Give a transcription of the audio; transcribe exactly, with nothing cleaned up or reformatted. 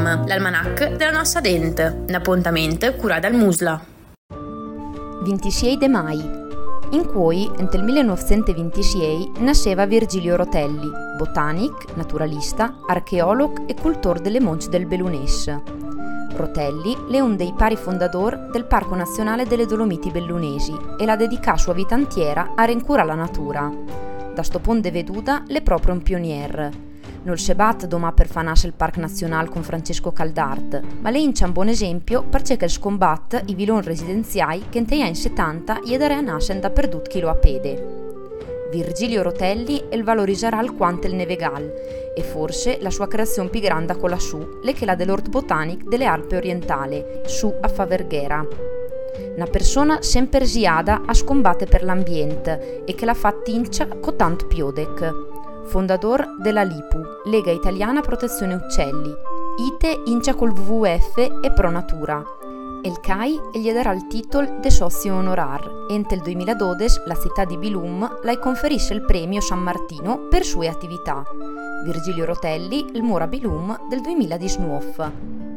Bium, l'almanach della nostra dente, un appuntamento curato dal Musla. ventisei de mai. In cui, nel millenovecentoventisei, nasceva Virgilio Rotelli, botanic, naturalista, archeolog e cultor delle monts del Bellunès. Rotelli è un dei pari fondatori del Parco Nazionale delle Dolomiti Bellunesi e la dedica sua vita intiera a rincura la natura. Da sto ponte veduta è proprio un pionier. Non si bat domà per fanasse il Parco Nazionale con Francesco Caldart, ma lei è un buon esempio perché che scombatte i viloni residenziali che negli anni settanta gli dare a nascere da perdut chilo a pede. Virgilio Rotelli il valorizzerà alquanto il Nevegal e forse la sua creazione più grande con la su è che la dell'Ort Botanic delle Alpi Orientali, su a Faverghera. Una persona sempre siada a scombatte per l'ambiente e che la fa tincia con tanto piodec. Fondatore della LIPU, Lega Italiana Protezione Uccelli, ite incia col W W F e Pro Natura. El C A I gli darà il titolo de socio honorar e nel duemiladodici la città di Bilum la conferisce il premio San Martino per sue attività. Virgilio Rotelli, il Mura Bilum del duemiladiciannove.